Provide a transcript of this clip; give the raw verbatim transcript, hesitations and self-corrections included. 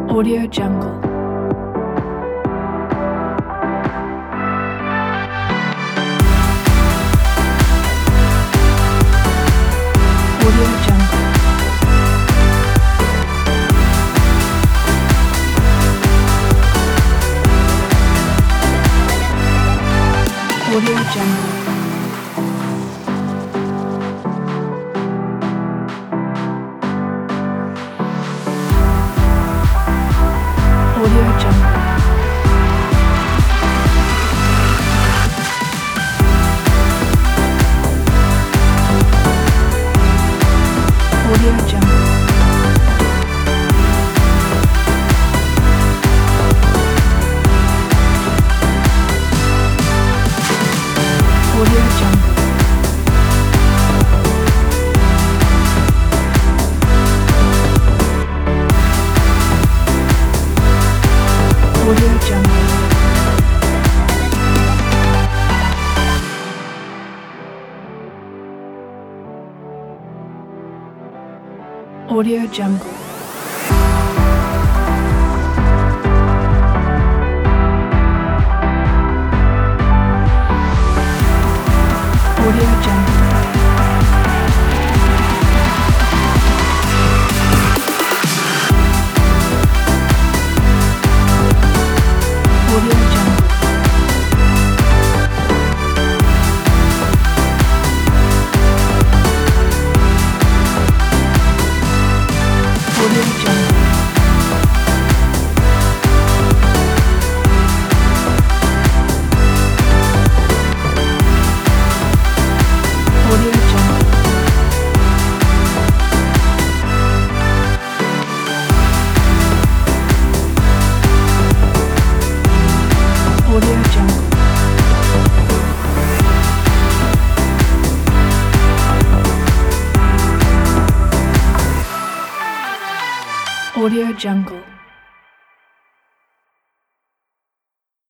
Audio Jungle. Audio Jungle. Audio Jungle. Audio Jungle. Audio Jungle. Audio Jungle. Audio Jungle. Audio Jungle. Audio Jungle. Audio Jungle. Audio Jungle. Audio Jungle. Audio Jungle. Audio Jungle.